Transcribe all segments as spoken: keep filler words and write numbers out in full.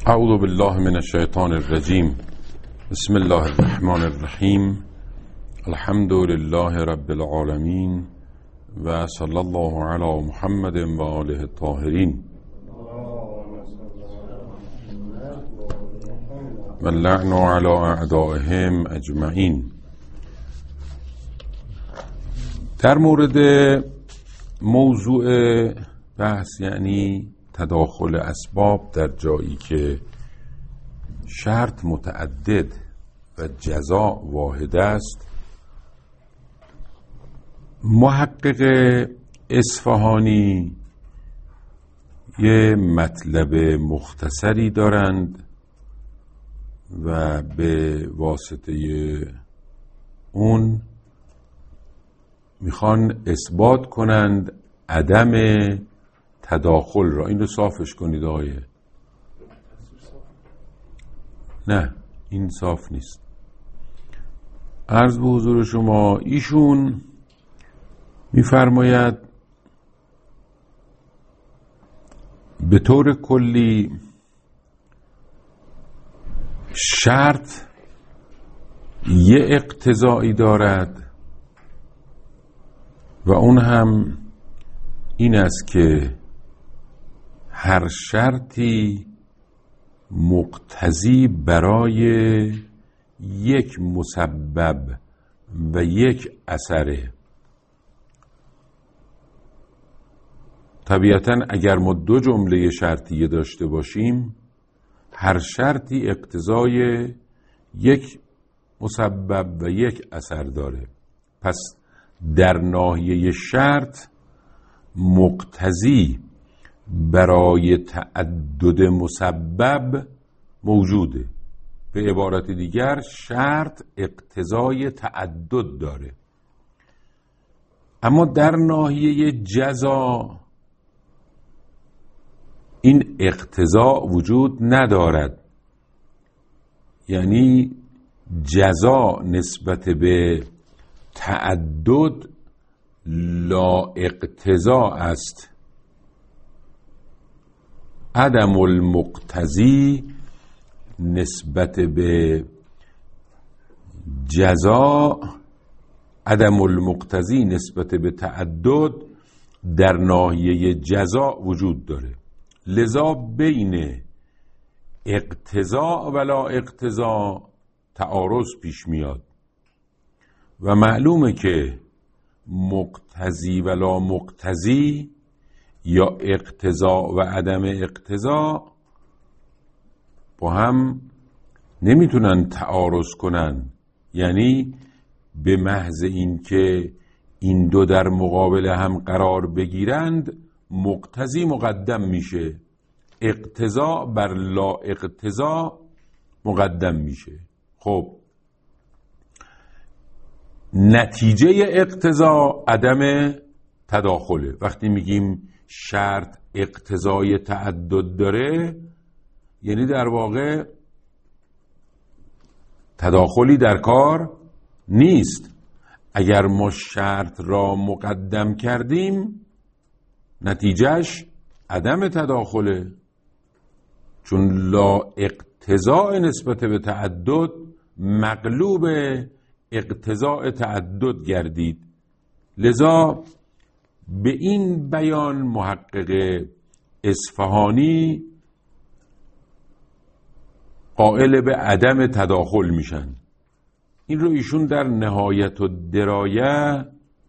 اعوذ بالله من الشیطان الرجیم. بسم الله الرحمن الرحیم. الحمد لله رب العالمین و صلی الله علی محمد و آله الطاهرین و اللعن علی اعدائهم اجمعین. در مورد موضوع بحث یعنی تداخل اسباب در جایی که شرط متعدد و جزا واحد است، محقق اصفهانی یه مطلب مختصری دارند و به واسطه اون میخوان اثبات کنند عدم تداخل را. این رو صافش کنید آقای. نه این صاف نیست. عرض به حضور شما ایشون میفرماید به طور کلی شرط یه اقتضایی دارد و اون هم این است که هر شرطی مقتضی برای یک مسبب و یک اثره. طبیعتاً اگر ما دو جمله شرطیه داشته باشیم، هر شرطی اقتضای یک مسبب و یک اثر داره. پس در ناحیه شرط مقتضی برای تعدد مسبب موجوده. به عبارت دیگر شرط اقتضای تعدد داره. اما در ناحیه جزا این اقتضا وجود ندارد، یعنی جزا نسبت به تعدد لا اقتضا است. عدم المقتضی نسبت به جزا، عدم المقتضی نسبت به تعدد در ناحیه جزا وجود داره. لذا بین اقتضا و لا اقتضا تعارض پیش میاد و معلومه که مقتضی و لا مقتضی یا اقتضا و عدم اقتضا با هم نمیتونن تعارض کنن. یعنی به محض این که این دو در مقابل هم قرار بگیرند مقتضی مقدم میشه، اقتضا بر لا اقتضا مقدم میشه. خب نتیجه اقتضا عدم تداخله. وقتی میگیم شرط اقتضای تعدد داره، یعنی در واقع تداخلی در کار نیست. اگر ما شرط را مقدم کردیم نتیجهش عدم تداخله، چون لا اقتضاء نسبت به تعدد مغلوب اقتضاء تعدد گردید. لذا به این بیان محقق اصفهانی قائل به عدم تداخل میشن. این رو ایشون در نهایت الدرایه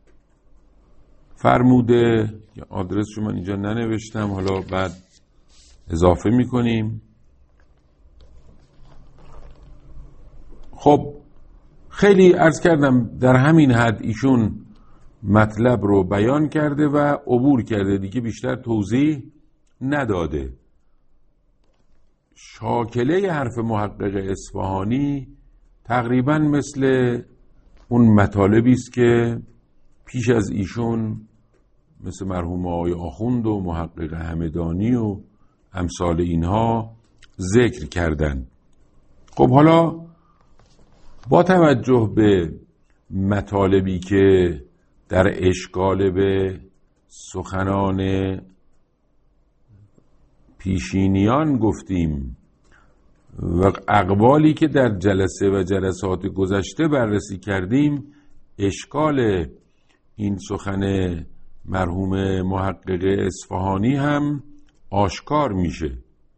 فرموده. آدرسشو من اینجا ننوشتم، حالا بعد اضافه میکنیم. خب خیلی عرض کردم در همین حد ایشون مطلب رو بیان کرده و عبور کرده، دیگه بیشتر توضیح نداده. شاکله حرف محقق اصفهانی تقریبا مثل اون مطالبی است که پیش از ایشون مثل مرحوم آقای آخوند و محقق همدانی و امثال اینها ذکر کردن. خب حالا با توجه به مطالبی که در اشکال به سخنان پیشینیان گفتیم و اقوالی که در جلسه و جلسات گذشته بررسی کردیم اشکال این سخن مرحوم محقق اصفهانی هم آشکار میشه.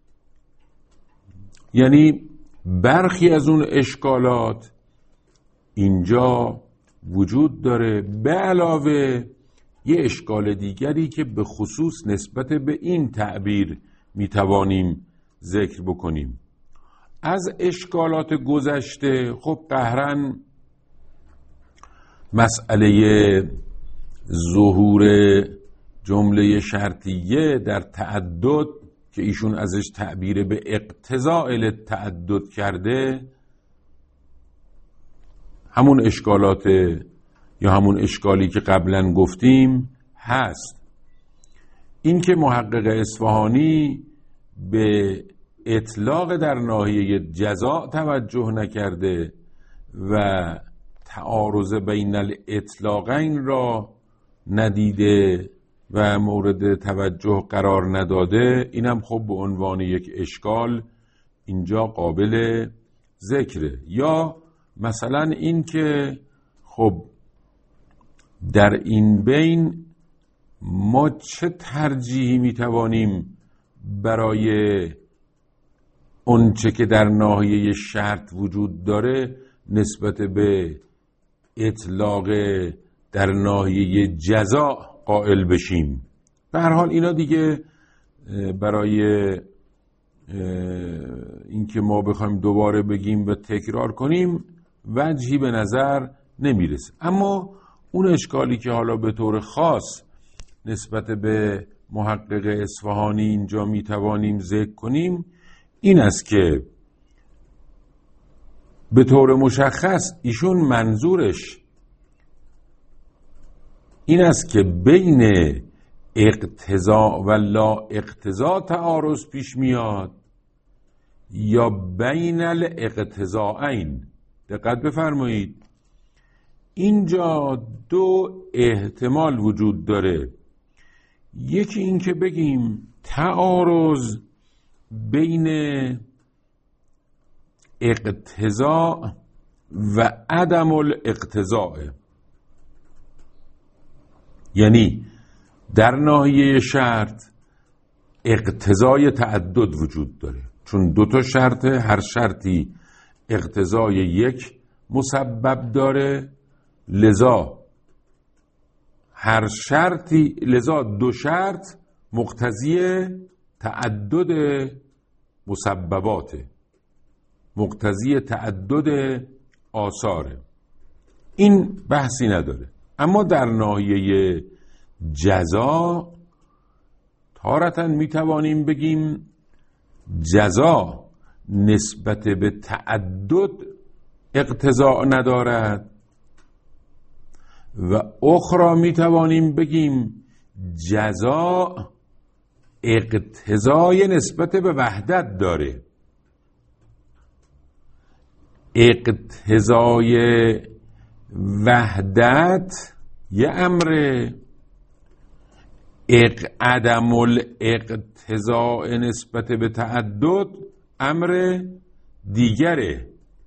یعنی برخی از اون اشکالات اینجا وجود داره، به علاوه یه اشکال دیگری که به خصوص نسبت به این تعبیر میتوانیم ذکر بکنیم. از اشکالات گذشته خب قهراً مسئله ظهور جمله شرطیه در تعدد که ایشون ازش تعبیر به اقتضاء تعدد کرده، همون اشکالات یا همون اشکالی که قبلا گفتیم هست. این که محقق اصفهانی به اطلاق در ناحیه جزاء توجه نکرده و تعارض بین الاطلاقین را ندیده و مورد توجه قرار نداده، اینم خب به عنوان یک اشکال اینجا قابل ذکره. یا مثلا این که خب در این بین ما چه ترجیحی میتوانیم برای اونچه که در ناحیه شرط وجود داره نسبت به اطلاق در ناحیه جزاء قائل بشیم. به هر حال اینا دیگه برای اینکه ما بخوایم دوباره بگیم و تکرار کنیم وجهی به نظر نمیرسه. اما اون اشکالی که حالا به طور خاص نسبت به محقق اصفهانی اینجا میتوانیم ذکر کنیم این است که به طور مشخص ایشون منظورش این است که بین اقتضا و لا اقتضا تعارض پیش میاد یا بین الاقتضاءین. دقت بفرمایید، اینجا دو احتمال وجود داره. یکی این که بگیم تعارض بین اقتضا و عدم الاقتضاء، یعنی در ناحیه شرط اقتضای تعدد وجود داره، چون دو تا شرط، هر شرطی اقتضای یک مسبب داره، لذا هر شرطی لذا دو شرط مقتضی تعدد مسبباته، مقتضی تعدد آثاره. این بحثی نداره. اما در ناحیه جزا تارةً میتوانیم بگیم جزا نسبت به تعدد اقتضا ندارد و اخرى میتوانیم بگیم جزا اقتضای نسبت به وحدت داره. اقتضای وحدت یه امره، اق عدم الاقتضاء نسبت به تعدد امر دیگره.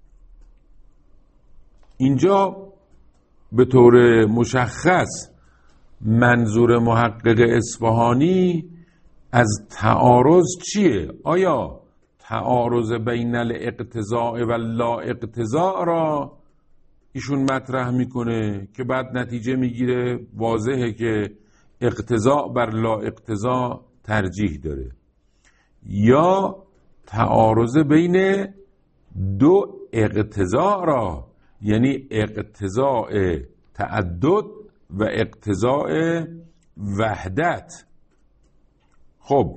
اینجا به طور مشخص منظور محقق اصفهانی از تعارض چیه؟ آیا تعارض بین الاقتضاء و لا اقتضاء را ایشون مطرح میکنه که بعد نتیجه میگیره واضحه که اقتضاء بر لا اقتضاء ترجیح داره، یا تعارض بین دو اقتضاء را، یعنی اقتضاء تعدد و اقتضاء وحدت. خب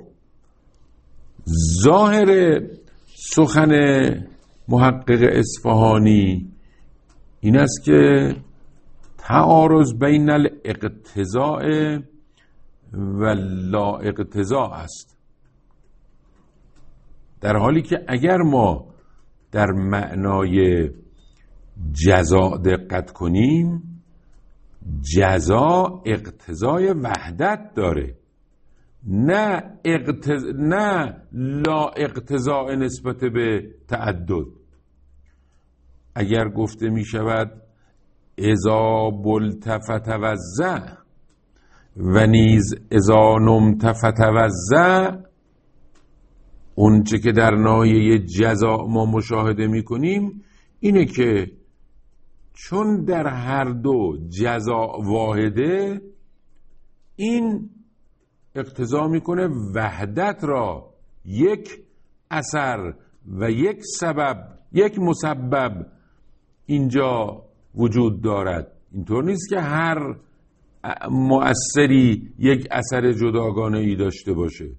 ظاهر سخن محقق اصفهانی این است که تعارض بین الاقتضاء و لا اقتضاء است، در حالی که اگر ما در معنای جزا دقت کنیم، جزا اقتضای وحدت داره نه اقتز... نه لا اقتضاء نسبت به تعدد. اگر گفته می شود اذا بلت فتوضع و نیز اذا نمت فتوضع، اون چه که در ناحیه جزا ما مشاهده می کنیم اینه که چون در هر دو جزا واحده، این اقتضا میکنه وحدت را یک اثر و یک سبب، یک مسبب اینجا وجود دارد. اینطور نیست که هر مؤثری یک اثر جداگانه ای داشته باشه.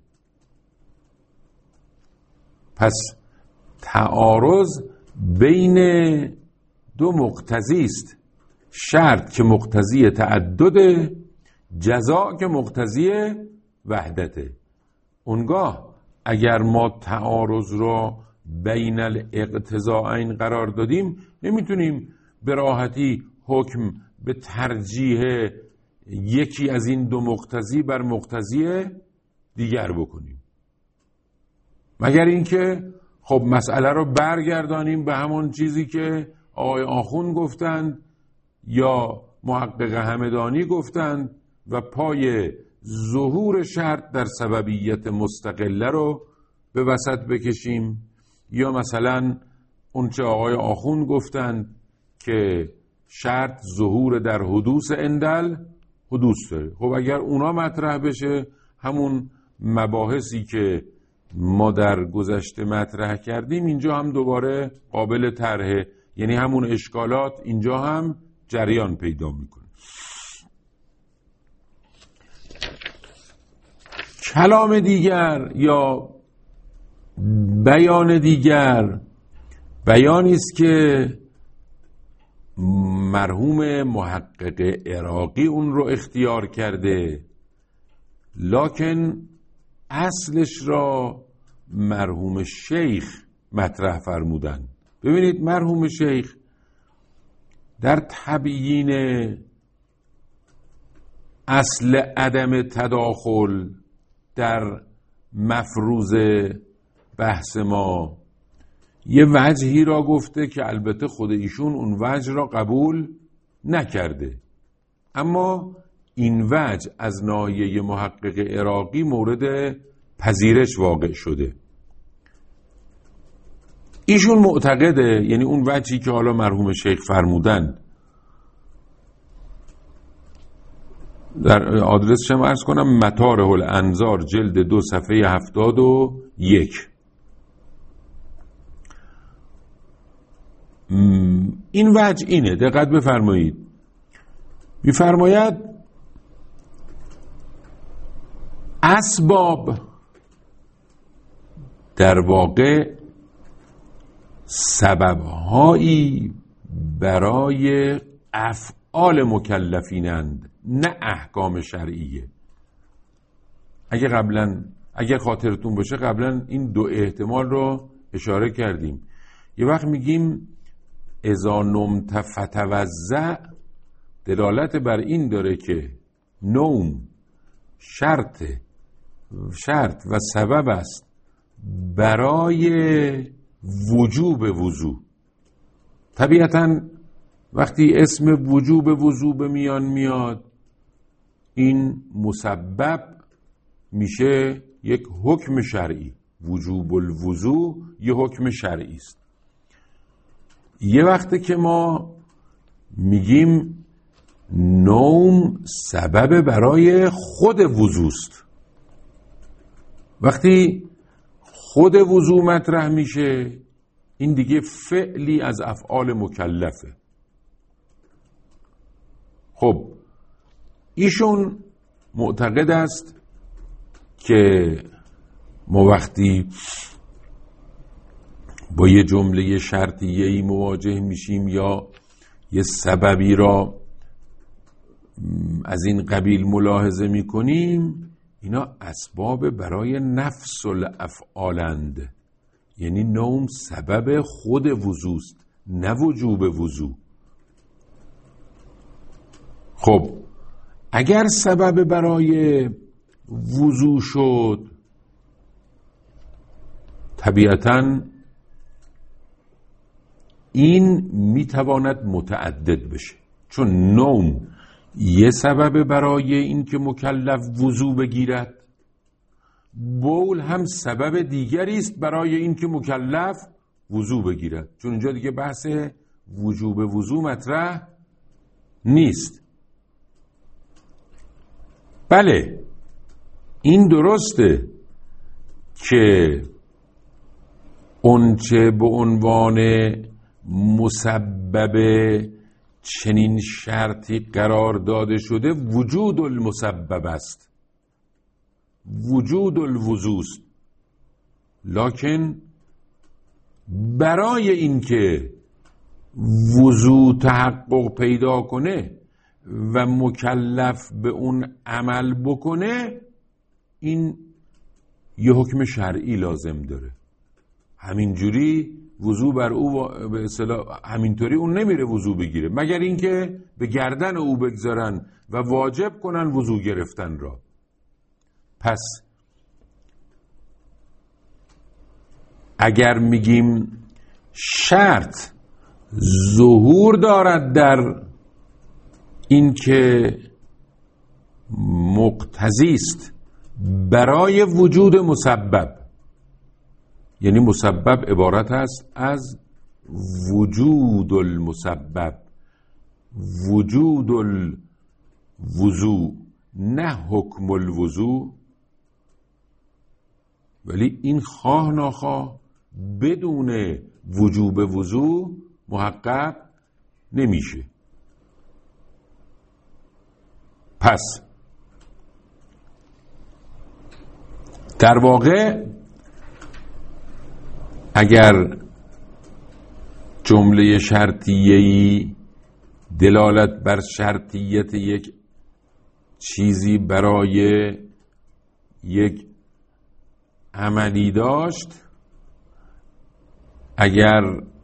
پس تعارض بین دو مقتضی است، شرط که مقتضی تعدده، جزا که مقتضی وحدته. اونگاه اگر ما تعارض را بین الاقتضاءین قرار دادیم، نمیتونیم به راحتی حکم به ترجیح یکی از این دو مقتضی بر مقتضی دیگر بکنیم، مگر اینکه خب مسئله رو برگردانیم به همون چیزی که آقای آخوند گفتند یا محقق همدانی گفتند و پای ظهور شرط در سببیت مستقله رو به وسط بکشیم، یا مثلا اون چه آقای آخوند گفتند که شرط ظهور در حدوث اندل حدوث داره. خب اگر اونا مطرح بشه، همون مباحثی که ما در گذشته مطرح کردیم اینجا هم دوباره قابل طرحه، یعنی همون اشکالات اینجا هم جریان پیدا میکنه. کلام دیگر یا بیان دیگر بیانی است که مرحوم محقق عراقی اون رو اختیار کرده، لکن اصلش را مرحوم شیخ مطرح فرمودند. ببینید مرحوم شیخ در تبیین اصل عدم تداخل در مفروض بحث ما یه وجهی را گفته که البته خود ایشون اون وجه را قبول نکرده، اما این وجه از ناحیه محقق عراقی مورد پذیرش واقع شده. ایشون معتقده، یعنی اون وجهی که حالا مرحوم شیخ فرمودن، در آدرسش هم عرض کنم، مطارح الانظار جلد دو صفحه هفتاد و یک. این وجه اینه، دقت بفرمایید. میفرماید اسباب در واقع سببهایی برای افعال مکلفینند، نه احکام شرعیه. اگه قبلا اگه خاطرتون باشه قبلا این دو احتمال رو اشاره کردیم. یه وقت میگیم اذا نمت فتوضع، دلالت بر این داره که نوم شرط شرط و سبب است برای وجوب وضو. طبیعتاً وقتی اسم وجوب وضو به میان میاد، این مسبب میشه یک حکم شرعی. وجوب الوضو یه حکم شرعی است. یه وقته که ما میگیم نوم سبب برای خود وضوست، وقتی خود وضو مطرح میشه، این دیگه فعلی از افعال مکلفه. خب ایشون معتقد است که ما وقتی با یه جمله شرطیه‌ای مواجه میشیم یا یه سببی را از این قبیل ملاحظه میکنیم، اینا اسباب برای نفس الافعالند، یعنی نوم سبب خود وضوست، نه وجوب وضو. خب اگر سبب برای وضو شد، طبیعتاً این میتواند متعدد بشه، چون نوم یه سبب برای این که مکلف وضو بگیرد، بول هم سبب دیگری است برای این که مکلف وضو بگیرد، چون اینجا دیگه بحث وجوب وضو مطرح نیست. بله این درسته که اونچه به عنوان مسبب چنین شرطی قرار داده شده وجود المسبب است، وجود الوضو است، لکن برای اینکه وضو تحقق پیدا کنه و مکلف به اون عمل بکنه این یه حکم شرعی لازم داره. همینجوری وضو بر او به اصطلاح همینطوری اون نمیره وضو بگیره، مگر اینکه به گردن او بگذارن و واجب کنن وضو گرفتن را. پس اگر میگیم شرط ظهور دارد در این که مقتضی است برای وجود مسبب، یعنی مسبب عبارت است از وجود المسبب، وجود الوضو، نه حکم الوضو، ولی این خواه ناخواه بدون وجوب وضو محقق نمیشه. پس در واقع اگر جمله شرطیه‌ای دلالت بر شرطیت یک چیزی برای یک عملی داشت، اگر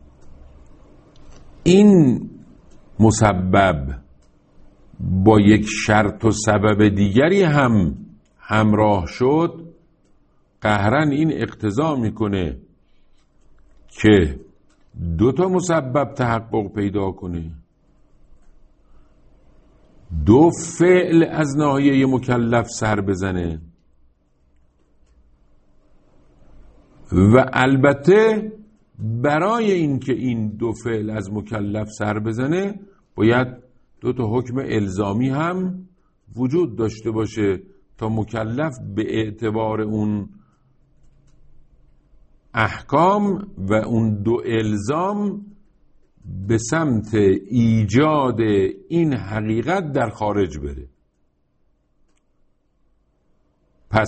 این مسبب با یک شرط و سبب دیگری هم همراه شد، قهراً این اقتضا میکنه که دو تا مسبب تحقق پیدا کنه، دو فعل از ناحیه مکلف سر بزنه و البته برای اینکه این دو فعل از مکلف سر بزنه باید دو تا حکم الزامی هم وجود داشته باشه تا مکلف به اعتبار اون احکام و اون دو الزام به سمت ایجاد این حقیقت در خارج بره. پس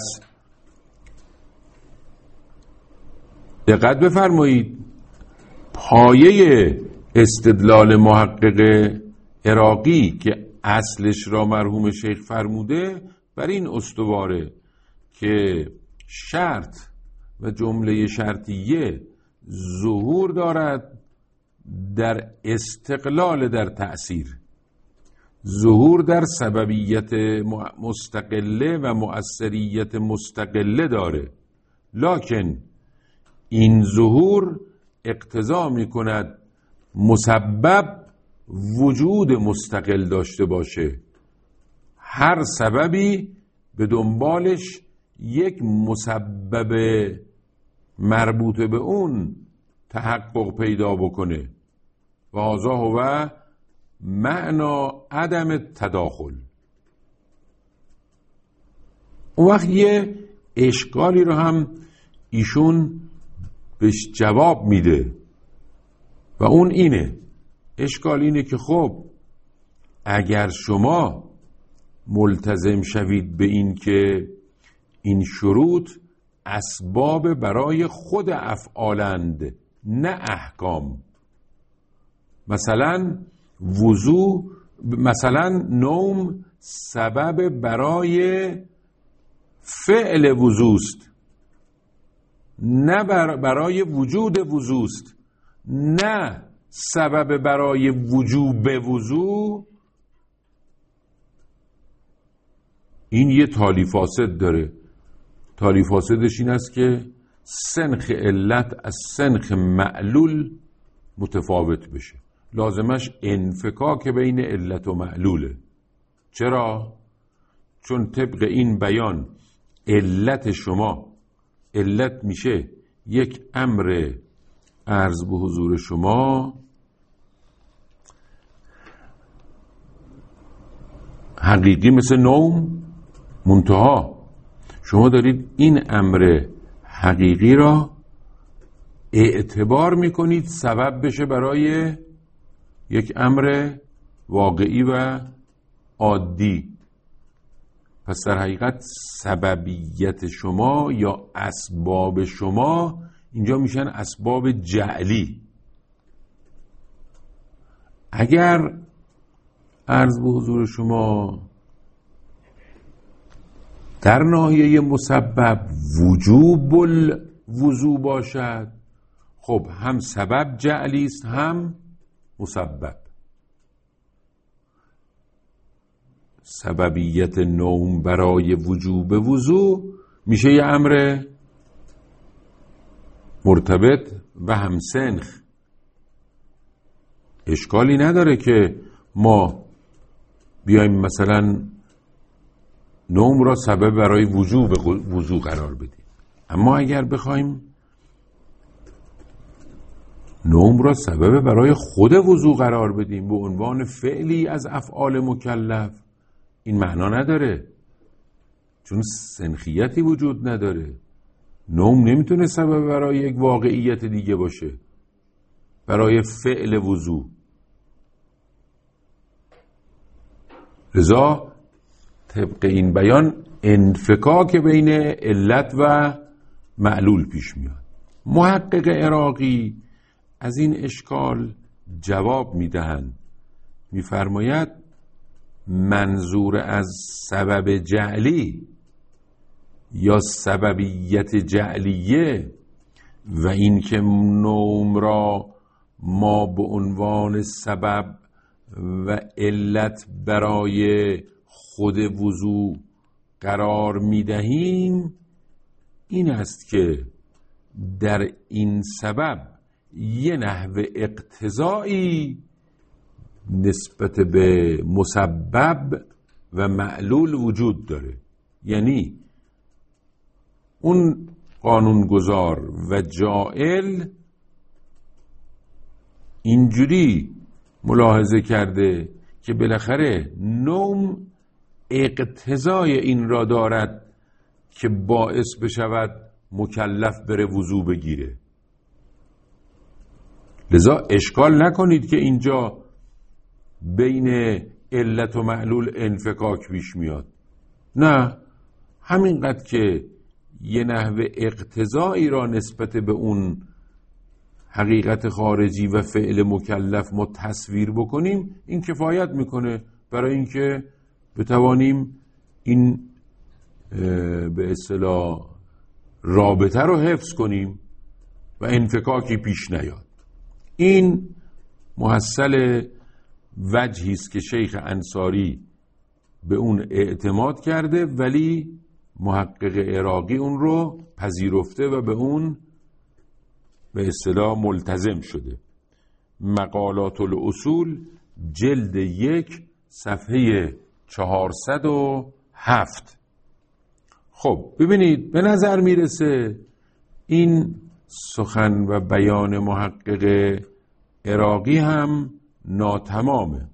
دقت بفرمایید، پایه استدلال محقق عراقی که اصلش را مرحوم شیخ فرموده بر این استواره که شرط و جمله شرطیه ظهور دارد در استقلال در تأثیر، ظهور در سببیت مستقله و مؤثریت مستقله داره، لکن این ظهور اقتضا می کند مسبب وجود مستقل داشته باشه، هر سببی به دنبالش یک مسبب مربوط به اون تحقق پیدا بکنه و هذا هو معنا عدم تداخل. اون وقت یه اشکالی رو هم ایشون بهش جواب میده و اون اینه، اشکال اینه که خب اگر شما ملتزم شوید به این که این شروط اسباب برای خود افعالند نه احکام، مثلا وضو، مثلا نوم سبب برای فعل وضوست نه برای وجود وضوست، نه سبب برای وجوب وضو این یه تالی فاسد داره. تالی فاسدش این است که سنخ علت از سنخ معلول متفاوت بشه. لازمش انفکاک بین علت و معلوله. چرا؟ چون طبق این بیان علت شما، علت میشه یک امر عرض به حضور شما حقیقی مثل نوم، منتها شما دارید این امر حقیقی را اعتبار میکنید سبب بشه برای یک امر واقعی و عادی. پس در حقیقت سببیت شما یا اسباب شما اینجا میشن اسباب جعلی. اگر عرض به حضور شما در ناحیه مسبب وجوب الوضو باشد، خب هم سبب جعلی است هم مسبب. سببیت نوم برای وجوب وضو میشه یه امر مرتبط و همسنخ. اشکالی نداره که ما بیایم مثلا نوم را سبب برای وجوب وضو قرار بدیم، اما اگر بخوایم نوم را سبب برای خود وضو قرار بدیم به عنوان فعلی از افعال مکلف، این معنا نداره، چون سنخیتی وجود نداره. نوم نمیتونه سبب برای یک واقعیت دیگه باشه، برای فعل وضو. لذا طبق این بیان انفکاک بین علت و معلول پیش میاد. محقق عراقی از این اشکال جواب میدهند، میفرماید منظور از سبب جعلی یا سببیت جعلیه و این که نوم را ما به عنوان سبب و علت برای خود وضو قرار میدهیم این است که در این سبب یه نحو اقتضایی نسبت به مسبب و معلول وجود داره. یعنی اون قانونگذار و جائل اینجوری ملاحظه کرده که بالاخره نوم اقتضای این را دارد که باعث بشود مکلف بره وضو بگیره. لذا اشکال نکنید که اینجا بین علت و معلول انفکاک پیش میاد. نه، همینقدر که یه نحو اقتضایی را نسبت به اون حقیقت خارجی و فعل مکلف ما تصویر بکنیم این کفایت میکنه برای اینکه بتوانیم این به اصطلاح رابطه رو حفظ کنیم و انفکاکی پیش نیاد. این محصل وجهی است که شیخ انصاری به اون اعتماد کرده، ولی محقق عراقی اون رو پذیرفته و به اون به اصطلاح ملتزم شده. مقالات الاصول جلد یک صفحه چهارصد و هفت. خب ببینید به نظر میرسه این سخن و بیان محقق عراقی هم ناتمامه.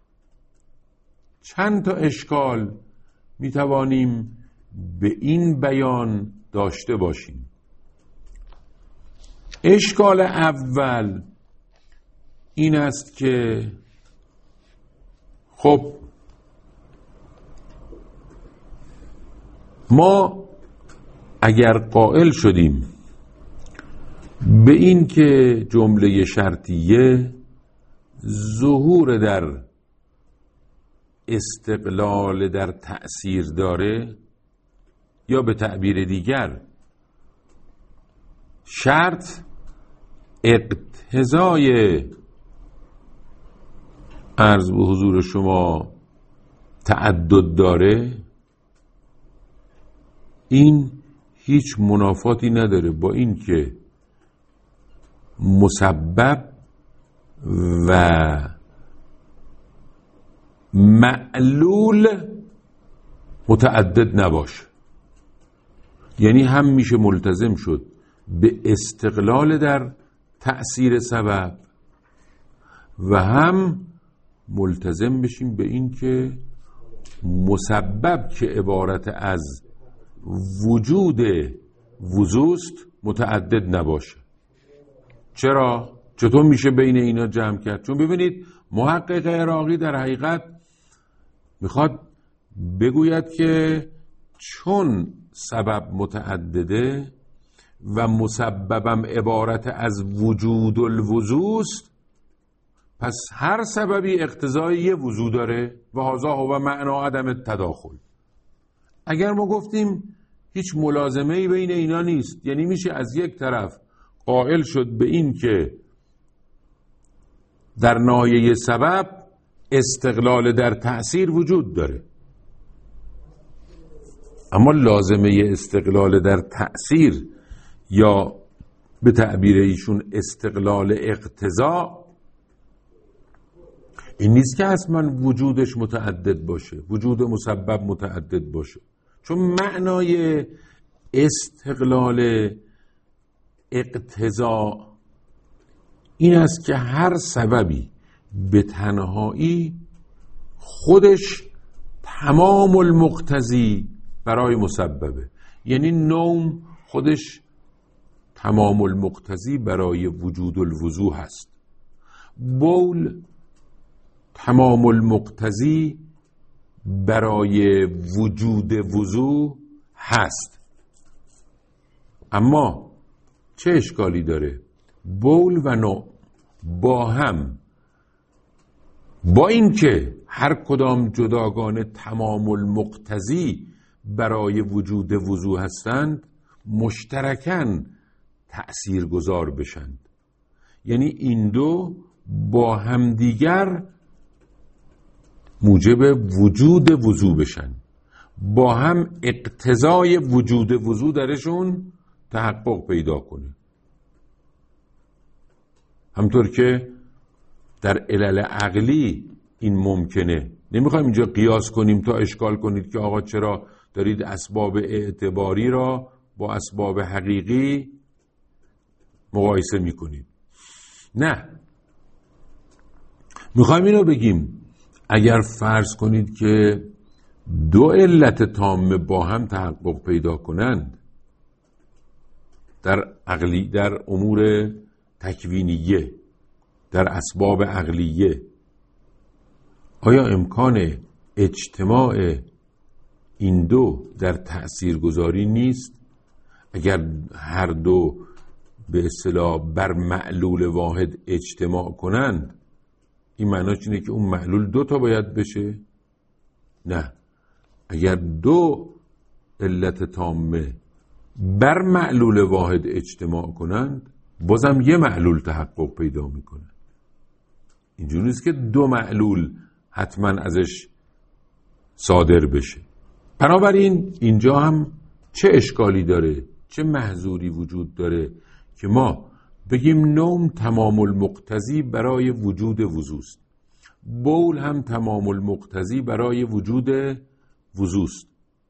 چند تا اشکال میتوانیم به این بیان داشته باشیم. اشکال اول این است که خب ما اگر قائل شدیم به این که جمله شرطیه ظهور در استقلال در تأثیر داره، یا به تعبیر دیگر شرط اقتضای عرض به حضور شما تعدد داره، این هیچ منافاتی نداره با این که مسبب و معلول متعدد نباشه. یعنی هم میشه ملتزم شد به استقلال در تأثیر سبب و هم ملتزم بشیم به این که مسبب که عبارت از وجود وضوست متعدد نباشه. چرا؟ چطور میشه بین اینا جمع کرد؟ چون ببینید محقق عراقی در حقیقت میخواد بگوید که چون سبب متعدده و مسببم عبارت از وجود الوضوست، پس هر سببی اقتضای یه وضو داره و هذا هو معنا عدم تداخل. اگر ما گفتیم هیچ ملازمه‌ای بین اینا نیست، یعنی میشه از یک طرف قائل شد به این که در ناحیه سبب استقلال در تأثیر وجود داره، اما لازمه استقلال در تأثیر یا به تعبیر ایشون استقلال اقتضا این نیست که حتما وجودش متعدد باشه، وجود مسبب متعدد باشه. چون معنای استقلال اقتضا این است که هر سببی به تنهایی خودش تمام المقتضی برای مسببه. یعنی نوم خودش تمام المقتضی برای وجود الوضو هست، بول تمام المقتضی برای وجود وضو هست. اما چه اشکالی داره؟ بول و نوم با هم، با اینکه هر کدام جداگانه تمام المقتضی برای وجود وضو هستند، مشترکاً تأثیر گذار بشند. یعنی این دو با همدیگر موجب وجود وضو بشن، با هم اقتضای وجود وضو درشون تحقق پیدا کنه. همطور که در علل عقلی این ممکنه. نمیخوایم اینجا قیاس کنیم تا اشکال کنید که آقا چرا دارید اسباب اعتباری را با اسباب حقیقی مقایسه میکنید. نه، میخوایم اینو بگیم اگر فرض کنید که دو علت تامه با هم تحقق پیدا کنند در عقلی، در امور تکوینیه، در اسباب عقلیه، آیا امکان اجتماع این دو در تأثیر گذاری نیست؟ اگر هر دو به اصطلاح بر معلول واحد اجتماع کنند، این معناش اینه که اون معلول دو تا باید بشه؟ نه، اگر دو علت تامه بر معلول واحد اجتماع کنند بازم یه معلول تحقق پیدا میکنه. اینجوری نیست که دو معلول حتما ازش صادر بشه. بنابراین اینجا هم چه اشکالی داره، چه محظوری وجود داره که ما بگیم نوم تمام المقتضی برای وجود وضوست، بول هم تمام المقتضی برای وجود وضوست.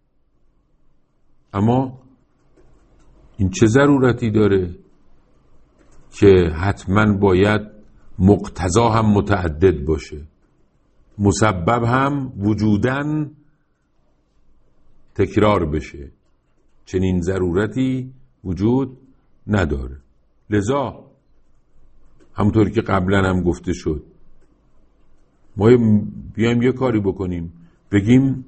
اما این چه ضرورتی داره که حتما باید مقتضا هم متعدد باشه، مسبب هم وجوداً تکرار بشه؟ چنین ضرورتی وجود نداره. لذا همونطور که قبلا هم گفته شد ما بیایم یه کاری بکنیم، بگیم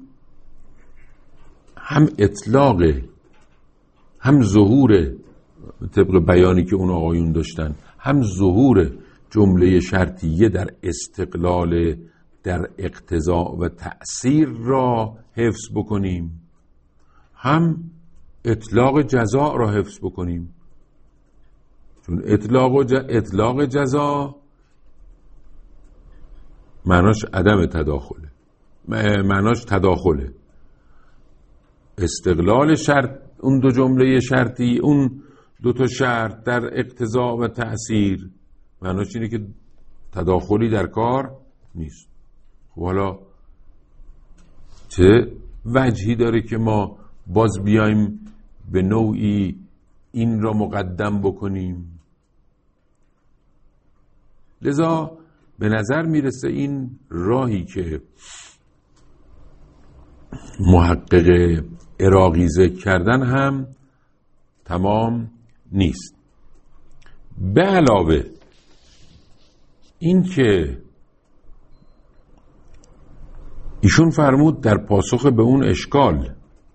هم اطلاق هم ظهور، طبق بیانی که اون آقایون داشتن، هم ظهور جمله شرطیه در استقلال در اقتضا و تأثیر را حفظ بکنیم، هم اطلاق جزا را حفظ بکنیم. چون اطلاق و ج... اطلاق جزا معناش عدم تداخله، معناش تداخله. استقلال شرط اون دو جمله شرطی، اون دو تا شرط در اقتضا و تأثیر معناش اینه که تداخلی در کار نیست. خب حالا چه وجهی داره که ما باز بیایم به نوعی این را مقدم بکنیم؟ لذا به نظر میرسه این راهی که محقق عراقی ذکر کردن هم تمام نیست. به علاوه این که ایشون فرمود در پاسخ به اون اشکال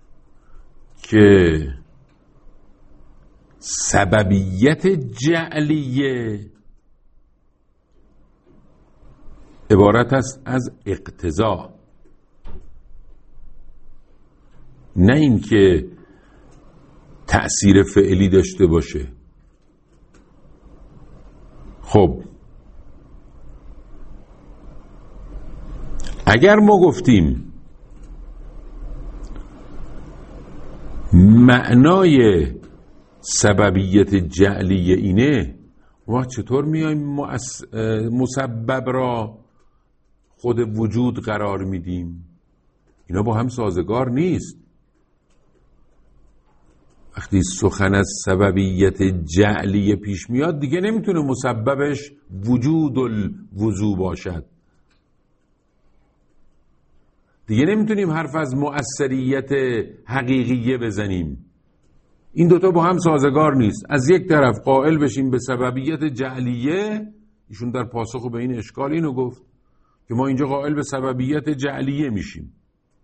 که سببیت جعلیه عبارت است از اقتضا، نه این که تأثیر فعلی داشته باشه. خب اگر ما گفتیم معنای سببیت جعلیه اینه، ما چطور میایم مسبب را خود وجود قرار میدیم؟ اینا با هم سازگار نیست. وقتی سخن از سببیت جعلیه پیش میاد دیگه نمیتونه مسببش وجود الوضو باشد، دیگه نمیتونیم حرف از مؤثریت حقیقیه بزنیم. این دوتا با هم سازگار نیست. از یک طرف قائل بشیم به سببیت جعلیه، ایشون در پاسخ به این اشکال اینو گفت که ما اینجا قائل به سببیت جعلیه میشیم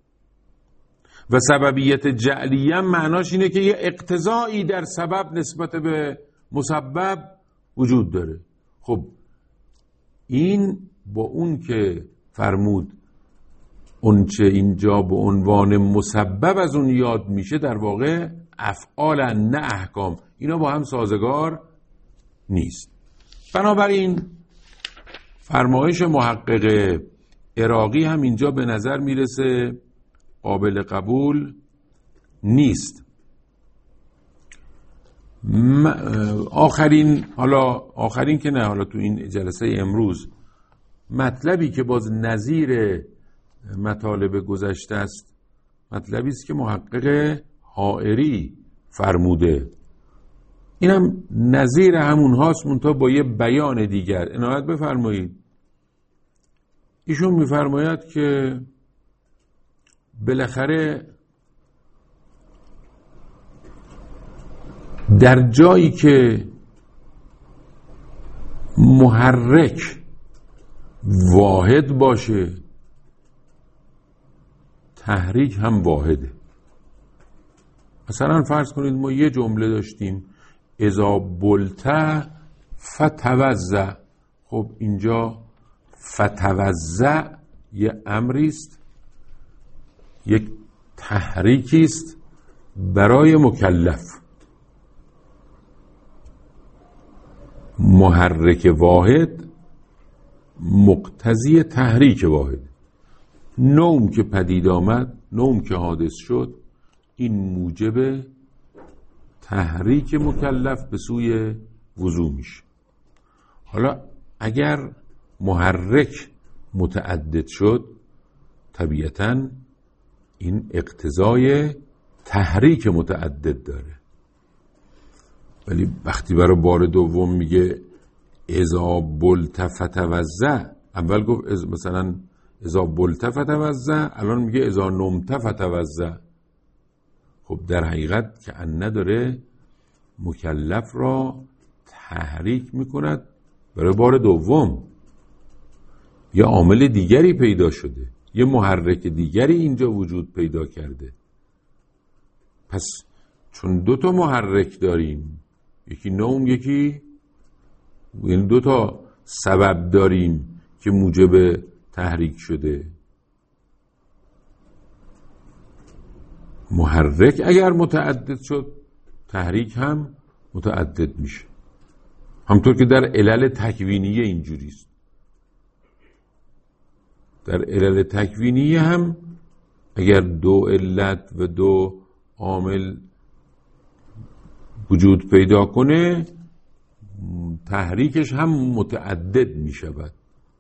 و سببیت جعلیه معناش اینه که یه اقتضایی در سبب نسبت به مسبب وجود داره. خب این با اون که فرمود اون چه اینجا به عنوان مسبب از اون یاد میشه در واقع افعال نه احکام، اینا با هم سازگار نیست. بنابراین فرمایش محقق عراقی هم اینجا به نظر میرسه قابل قبول نیست. آخرین حالا آخرین که نه حالا تو این جلسه امروز مطلبی که باز نظیر مطالب گذشته است، مطلبی است که محقق حائری فرموده. اینم نظیر همون هاست منتها با یه بیان دیگر. عنایت بفرمایید. ایشون میفرماید که بالاخره در جایی که محرک واحد باشه تحریک هم واحده. مثلا فرض کنید ما یه جمله داشتیم اذا بلته فتوضأ. خب اینجا فتوضأ یه امری است، یک تحریکی است برای مکلف. محرک واحد مقتضی تحریک واحد. نوم که پدید آمد، نوم که حادث شد، این موجب تحریک مکلف به سوی وضو میشه. حالا اگر محرک متعدد شد طبیعتاً این اقتضای تحریک متعدد داره، ولی وقتی برای بار دوم میگه اذا بلت فتوضأ، اول گفت مثلا اذا بلت فتوضأ، الان میگه اذا نمت فتوضأ. خب در حقیقت که ان نداره مکلف را تحریک میکند برای بار دوم. یه عامل دیگری پیدا شده، یه محرک دیگری اینجا وجود پیدا کرده. پس چون دو تا محرک داریم، یکی نوم یکی، یعنی دو تا سبب داریم که موجب تحریک شده. محرک اگر متعدد شد تحریک هم متعدد میشه، همطور که در علل تکوینیه اینجوریست. در علل تکوینیه هم اگر دو علت و دو عامل وجود پیدا کنه تحریکش هم متعدد می شود.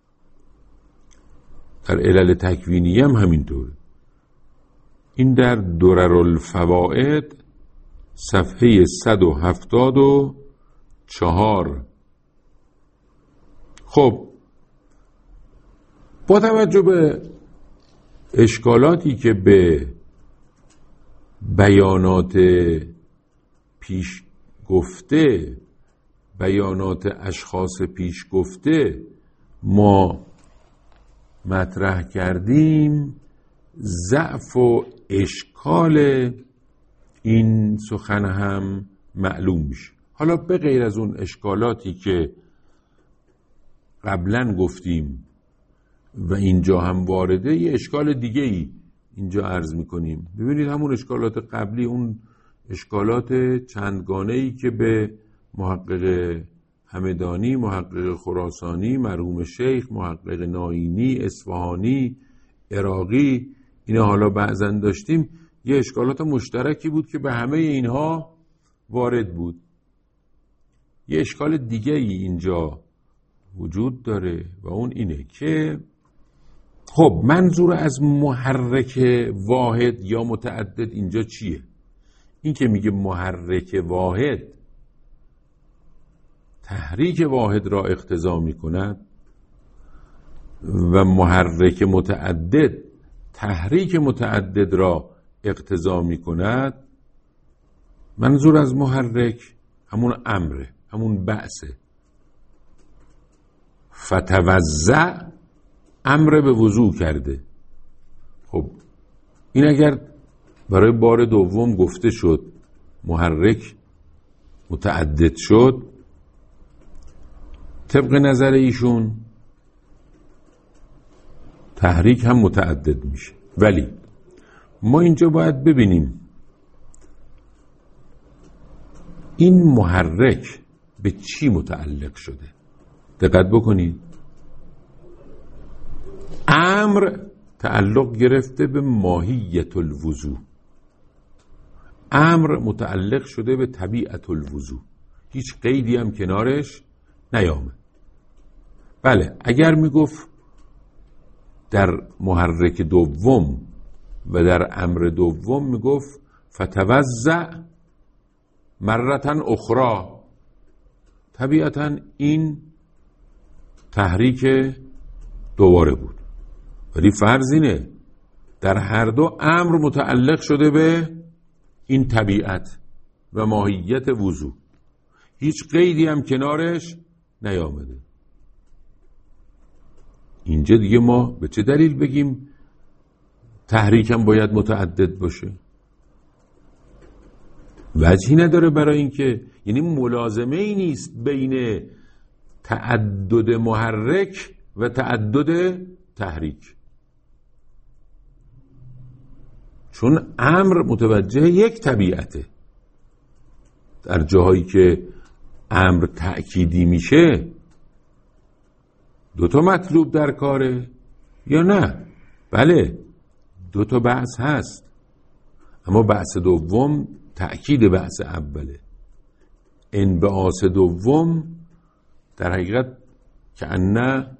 در علل تکوینی هم همینطوره. این در دررالفوائد صفحه صد و هفتاد و چهار. خب با توجه به اشکالاتی که به بیانات پیش گفته، بیانات اشخاص پیش گفته ما مطرح کردیم، ضعف و اشکال این سخن هم معلوم میشه. حالا به غیر از اون اشکالاتی که قبلا گفتیم و اینجا هم وارده، یه اشکال دیگه ای اینجا عرض میکنیم. ببینید همون اشکالات قبلی، اون اشکالات چندگانه ای که به محقق همدانی، محقق خراسانی، مرحوم شیخ، محقق ناینی، اصفهانی، عراقی، اینا حالا بعضا داشتیم، یه اشکالات مشترکی بود که به همه اینها وارد بود. یه اشکال دیگه ای اینجا وجود داره و اون اینه که خب منظور از محرک واحد یا متعدد اینجا چیه؟ این که میگه محرک واحد تحریک واحد را اقتضا میکند و محرک متعدد تحریک متعدد را اقتضا میکند، منظور از محرک همون امره، همون بعثه. فتوزع امر به وضوع کرده. خب این اگر برای بار دوم گفته شد محرک متعدد شد، طبق نظر ایشون تحریک هم متعدد میشه. ولی ما اینجا باید ببینیم این محرک به چی متعلق شده. دقت بکنید، امر تعلق گرفته به ماهیت الوضوع، امر متعلق شده به طبیعت الوضوع، هیچ قیدی هم کنارش نیامد. بله اگر میگفت در محرک دوم و در امر دوم میگفت فتوزع مرتن اخرى، طبیعتا این تحریک دوباره بود. ولی فرض اینه در هر دو امر متعلق شده به این طبیعت و ماهیت وضوع، هیچ قیدی هم کنارش نیامده. اینجا دیگه ما به چه دلیل بگیم تحریک هم باید متعدد باشه؟ وجهی نداره برای اینکه یعنی ملازمه ای نیست بین تعدد محرک و تعدد تحریک، چون امر متوجه یک طبیعته. در جاهایی که امر تأکیدی میشه دوتا مطلوب در کاره یا نه؟ بله دوتا بحث هست، اما بحث دوم تأکید بحث اوله. انبعاث دوم در حقیقت کأنه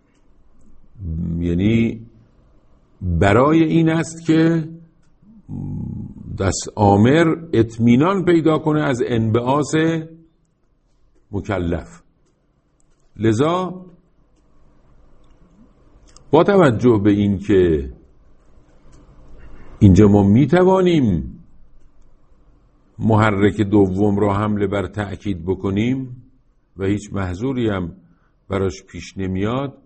یعنی برای این است که دست آمر اطمینان پیدا کنه از انبعاث مکلف. لذا با توجه به این که اینجا ما میتوانیم محرک دوم را حمله بر تأکید بکنیم و هیچ محظوری هم براش پیش نمیاد،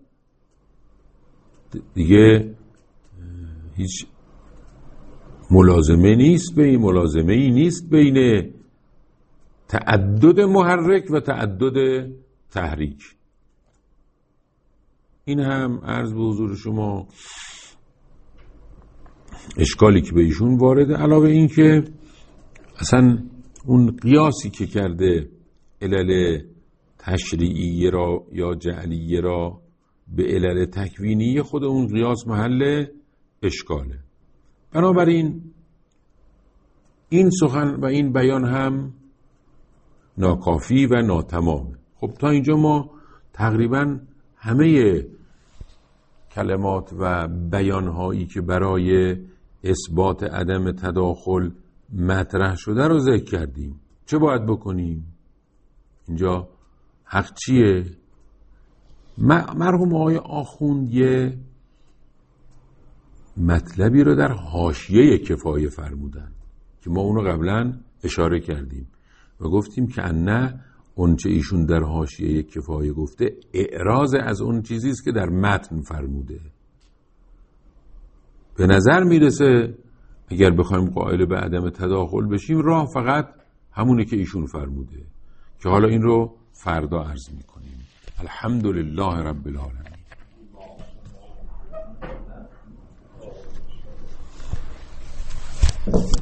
دیگه هیچ ملازمه نیست به این ملازمه ای نیست بین تعدد محرک و تعدد تحریک. این هم عرض به حضور شما اشکالی که به ایشون وارده. علاوه این که اصلا اون قیاسی که کرده علل تشریعی را یا جعلیه را به علل تکوینی، خود اون قیاس محل اشکاله. بنابراین این سخن و این بیان هم ناکافی و ناتمامه. خب تا اینجا ما تقریبا همه کلمات و بیانهایی که برای اثبات عدم تداخل مطرح شده رو ذکر کردیم. چه باید بکنیم؟ اینجا حق چیه؟ مرحوم آقای آخوند یه مطلبی رو در حاشیه کفایه فرمودن که ما اونو قبلا اشاره کردیم و گفتیم که نه اون چه ایشون در حاشیه کفایه گفته اعراض از اون چیزی است که در متن فرموده. به نظر میرسه اگر بخوایم قائل به عدم تداخل بشیم راه فقط همونه که ایشون فرموده که حالا این رو فردا عرض میکنیم. الحمدلله رب العالمین.